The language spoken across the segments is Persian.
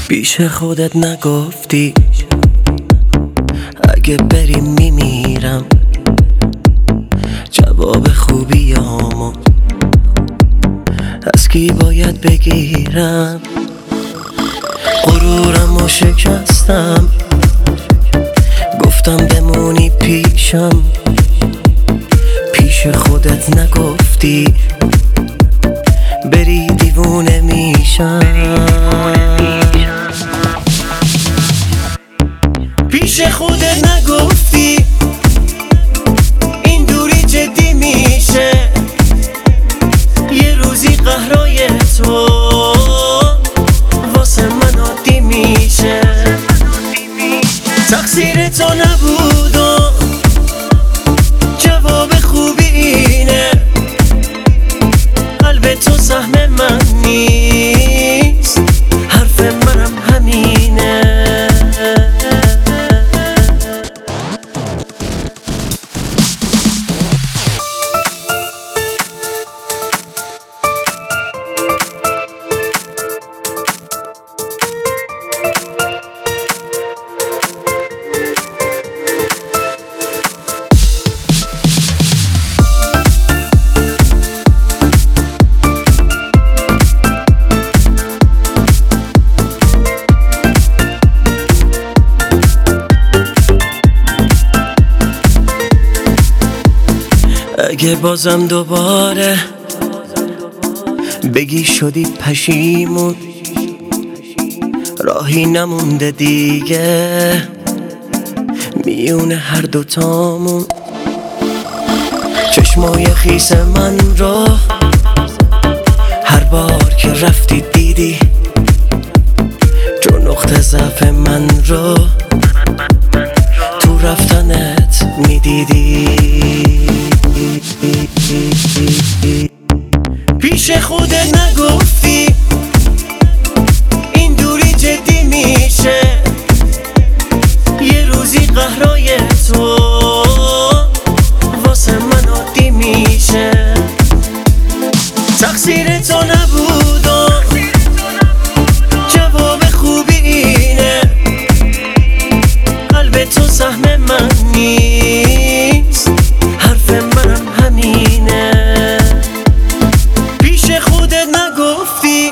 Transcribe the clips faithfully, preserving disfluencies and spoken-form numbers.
پیش خودت نگفتی اگه بری میمیرم، جواب خوبیامو از کی باید بگیرم؟ غرورمو شکستم، گفتم بمونی پیشم، پیش خودت نگفتی بری دیوونه میشم. پیش خودت نگفتی این دوری جدی میشه، یه روزی قهرای تو واسه من عادی میشه. تقصیر تو نبود و جواب خوبی اینه، قلب تو سهم من نیست، حرف منم همینه. اگه بازم دوباره بگی شدی پشیمون، راهی نمونده دیگه میون هر دوتامون. چشمای خیس من رو هر بار که رفتی دیدی، جو نقطه ضعف من رو تو رفتنت میدیدی. پیش خودت نگفتی این دوری جدی میشه، یه روزی قهرای تو واسه من عادی میشه. تقصیر تو نبود و جواب خوبی اینه، قلب تو سهم من نیست، حرف منم همینه. پیش خودت نگفتی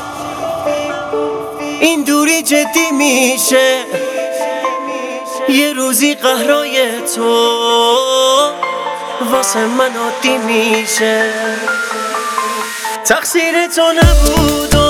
این دوری جدی میشه، یه روزی قهرای تو واسه من عادی میشه. تقصیر تو نبود